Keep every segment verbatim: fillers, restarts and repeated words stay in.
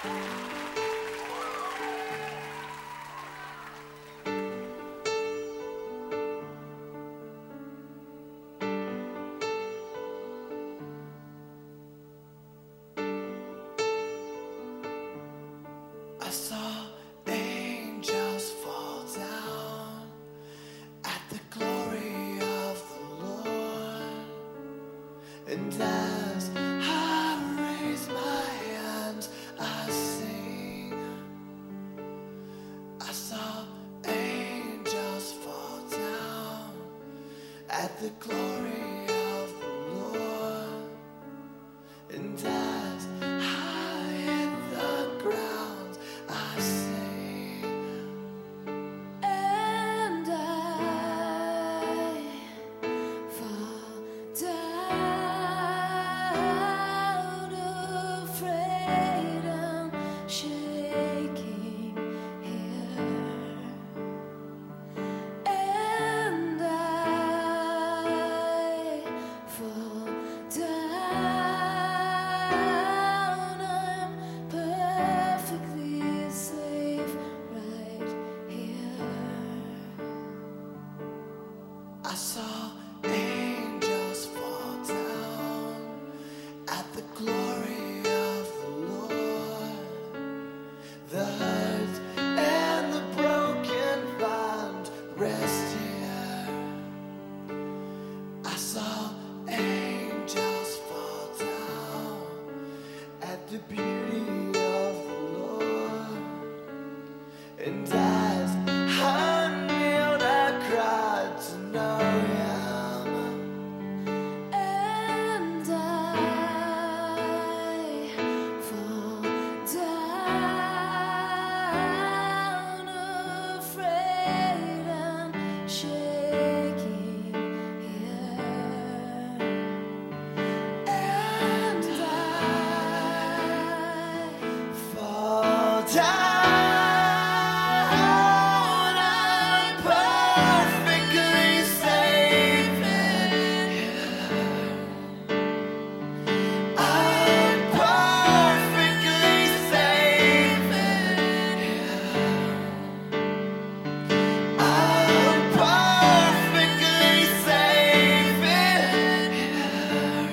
I saw angels fall down at the glory of the Lord, and as I raise my hands, I sing. I saw angels fall down at the glory of the Lord, and as I hit the ground, I sing. And I fall down, afraid and shaking here. And I fall down, I'm perfectly safe right here. I saw angels fall down at the glory of the Lord. The hurt and the broken find rest here. I saw angels fall down at the beauty of the Lord, and as I kneeled, I cried to know Him. And I fall down, afraid and shaking here. And I Fall down, I'm perfectly safe in here. I'm perfectly safe in here. I'm perfectly safe in here.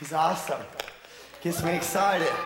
He's awesome. Gets me excited.